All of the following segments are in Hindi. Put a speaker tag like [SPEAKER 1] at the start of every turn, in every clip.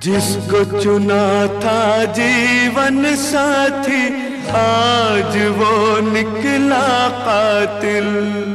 [SPEAKER 1] जिसको चुना था जीवन साथी, आज वो निकला कातिल।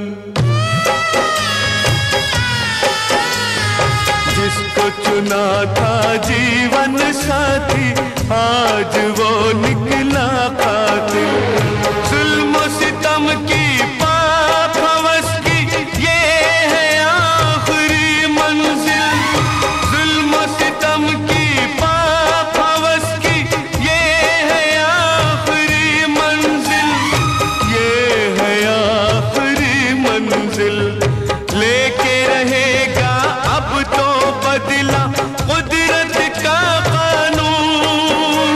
[SPEAKER 1] जिसको चुना था जीवन साथी, आज वो निकला कातिल। जुल्म सितम की पाक हवस की ये है आखिरी मंजिल। जुल्म सितम की पाक हवस की ये है आखिरी मंजिल। ये है आखिरी मंजिल। लेके रहेगा अब तो बदला कुदरत का कानून।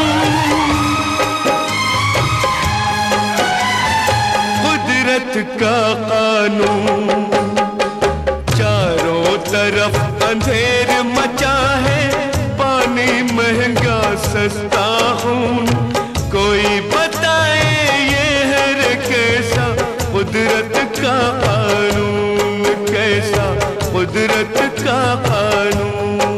[SPEAKER 1] कुदरत का कानून। चारों तरफ अंधेर मचा है, पानी महंगा सस्ता खून। कोई बताए ये है कैसा कुदरत का कानून, कैसा कुदरत का कानून।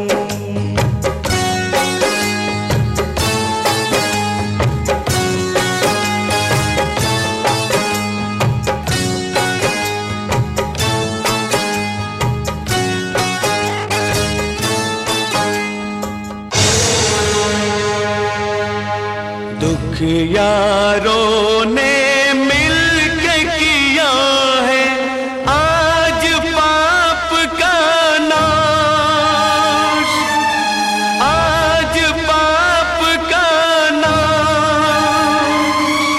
[SPEAKER 1] दुख यारों ने मिलके किया है आज पाप का नाश। आज पाप का नाश।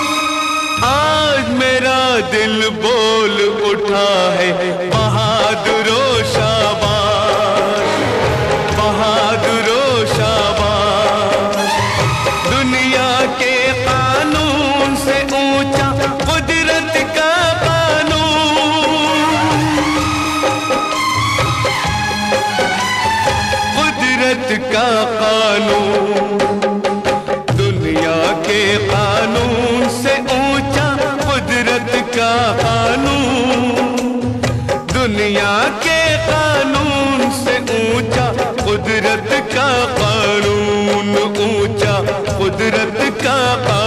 [SPEAKER 1] आज मेरा दिल बोल उठा है बहादुरो शाबाश, बहादुरो शाबाश। दुनिया के कानून से ऊंचा कुदरत का कानून। कुदरत का कानून। दुनिया के कानून से ऊंचा कुदरत का कानून। दुनिया के कानून से ऊंचा कुदरत का कानून। ऊंचा कुदरत का